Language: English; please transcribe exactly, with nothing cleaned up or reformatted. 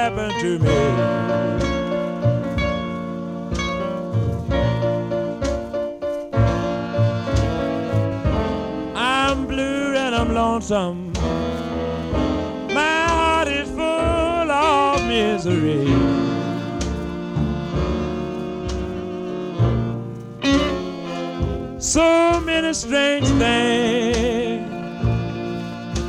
happened to me. I'm blue and I'm lonesome. My heart is full of misery. So many strange things